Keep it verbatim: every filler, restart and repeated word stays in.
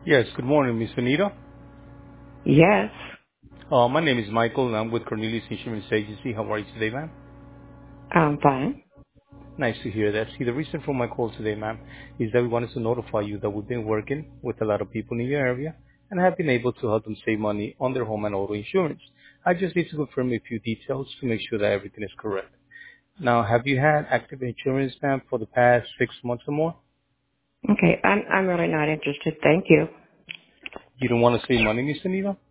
Yes, good morning, Miss Anita. Yes, Uh, my name is Michael, and I'm with Cornelius Insurance Agency. How are you today, ma'am? I'm fine. Nice to hear that. See, the reason for my call today, ma'am, is that we wanted to notify you that we've been working with a lot of people in your area and have been able to help them save money on their home and auto insurance. I just need to confirm a few details to make sure that everything is correct. Now, have you had active insurance, ma'am, for the past six months or more? Okay, I'm I'm really not interested. Thank you. You don't want to save money, Miss Anita?